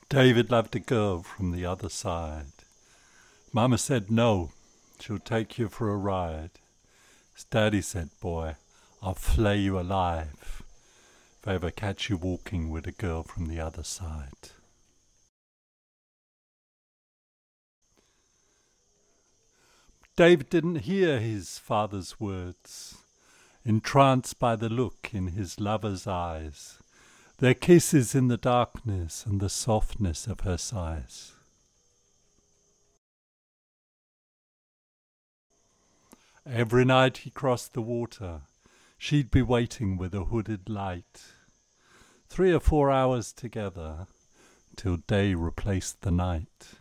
David loved a girl from the other side. Mama said no, she'll take you for a ride. His daddy said, boy, I'll flay you alive if I ever catch you walking with a girl from the other side. David didn't hear his father's words, entranced by the look in his lover's eyes, their kisses in the darkness and the softness of her sighs. Every night he crossed the water, she'd be waiting with a hooded light, 3 or 4 hours together, till day replaced the night.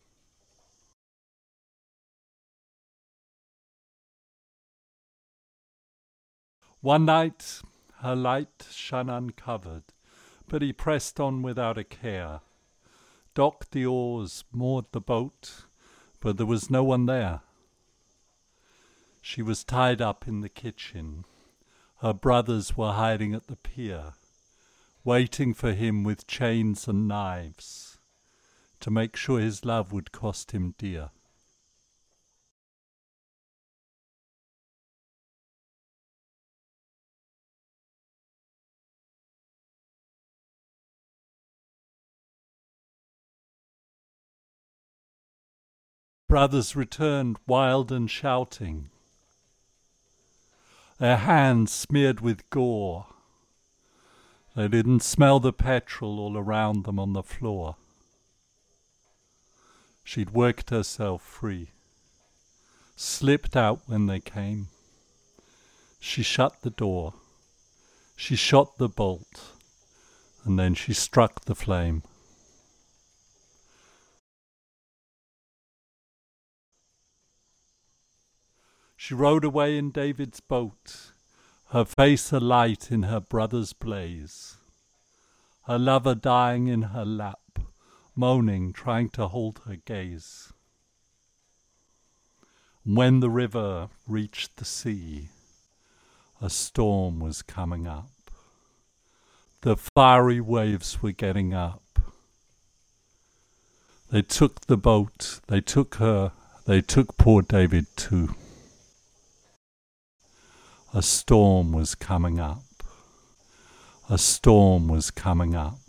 One night her light shone uncovered, but he pressed on without a care, docked the oars, moored the boat, but there was no one there. She was tied up in the kitchen. Her brothers were hiding at the pier, waiting for him with chains and knives, to make sure his love would cost him dear. Brothers returned wild and shouting, their hands smeared with gore. They didn't smell the petrol all around them on the floor. She'd worked herself free, slipped out when they came. She shut the door, she shot the bolt, and then she struck the flame. She rowed away in David's boat, her face alight in her brother's blaze, her lover dying in her lap, moaning, trying to hold her gaze. When the river reached the sea, a storm was coming up. The fiery waves were getting up. They took the boat, they took her, they took poor David too. A storm was coming up. A storm was coming up.